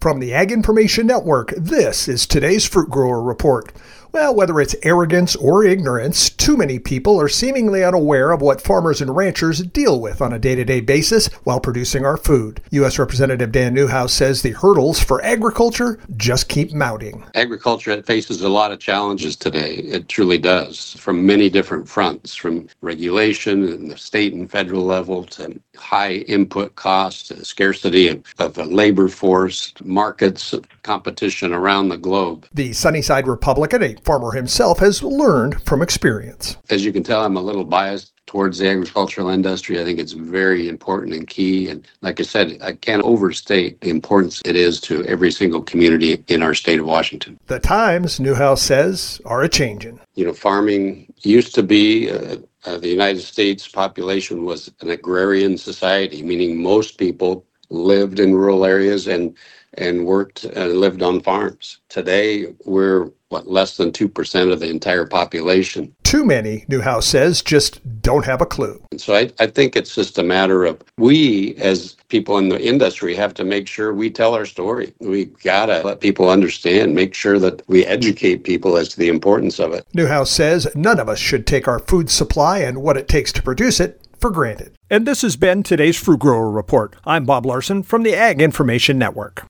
From the Ag Information Network, this is today's Fruit Grower Report. Well, whether it's arrogance or ignorance, too many people are seemingly unaware of what farmers and ranchers deal with on a day-to-day basis while producing our food. U.S. Representative Dan Newhouse says the hurdles for agriculture just keep mounting. Agriculture faces a lot of challenges today. It truly does, from many different fronts, from regulation at the state and federal level to high input costs, scarcity of a labor force, markets, competition around the globe. The Sunnyside Republican, a farmer himself, has learned from experience. As you can tell, I'm a little biased towards the agricultural industry. I think it's very important and key. And like I said, I can't overstate the importance it is to every single community in our state of Washington. The times, Newhouse says, are a-changing. Farming used to be the United States population was an agrarian society, meaning most people lived in rural areas and worked and lived on farms. Today, we're less than 2% of the entire population. Too many, Newhouse says, just don't have a clue. And so I think it's just a matter of we, as people in the industry, have to make sure we tell our story. We gotta let people understand, make sure that we educate people as to the importance of it. Newhouse says none of us should take our food supply and what it takes to produce it for granted. And this has been today's Fruit Grower Report. I'm Bob Larson from the Ag Information Network.